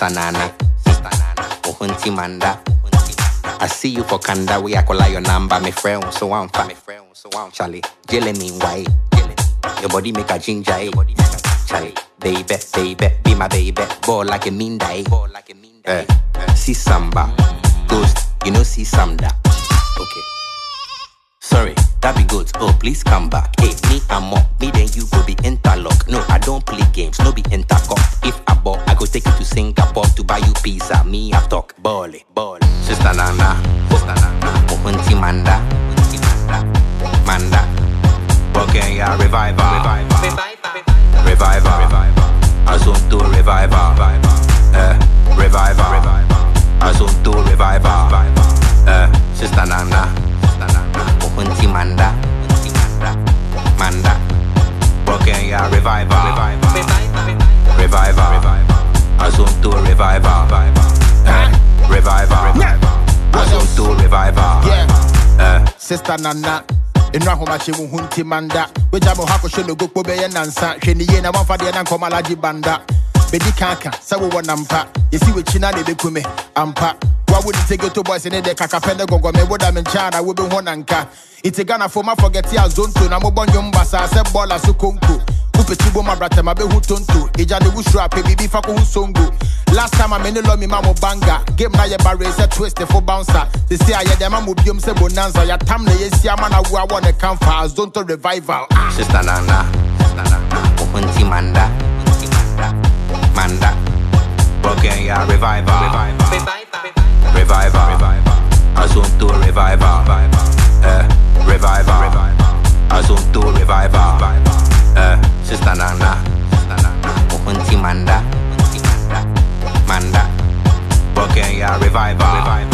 Sister Nana, Ohunti Manda. I see you for Kanda, we call your number, my friend, so I'm Charlie, jelly me why? Your body make a ginger, Charlie, baby, be my baby, ball like a mean die. See samba, ghost, you know see samba. Okay. Sorry, that be good. Oh, please come back. Hey, me and more, me then you go be interlock. No, I don't play games, no be intercom. If I ball, I go take you to Singapore to buy you pizza. Me I talk, ball. Sister Nana, Ohunti Manda, Broken ya reviver, Azunto reviver, Azunto reviver, Sister Nana, Ohunti Manda, Broken ya reviver, Azunto reviver, Azunto reviver, Sister Nana. Inra homa che mu hunti manda we jamo hako shelo gokpo be ye nansa hwene ye na wanfa de na nkoma laji banda bedi kanka sa wo nampa yesi we china de bekume ampa wa would take to boys in the kaka pende gongo me woda men chana we be honanka itigana for ma forget ya zonto na mo bonyo mbasa se bola su konko upechibo ma brata ma be hu tonto eja de wushu ape bibi fa ko hu songo. Last time I made lo me mamo banga. Game na ye barre se twist for bouncer. They say I dem am obiom se bonanza. Ya tam na ye sia man awu I wanna come for Zonto revival. Sister Nana, Ohunti Manda, Broken ya revival, Azunto revival, Azunto revival, Sister Nana, Ohunti Manda, Broken ya revival,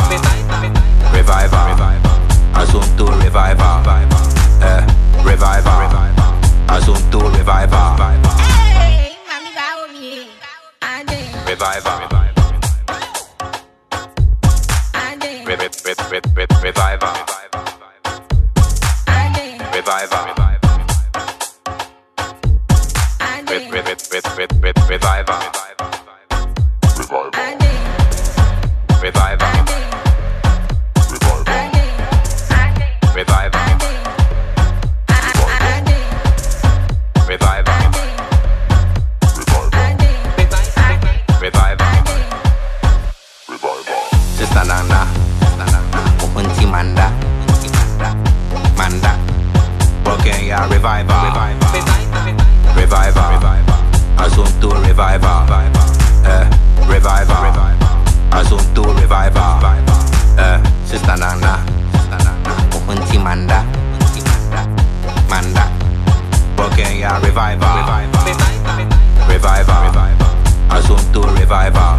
Azunto revival, Azunto revival, Hey, mami ba omi, ade, revival, ade, revival, ade, revival, revival, Sister Nana, Ohunti Manda, Broken ya revival, Azunto revival, Azunto revival, Sister Nana, Ohunti Manda, Broken ya revival, Azunto revival.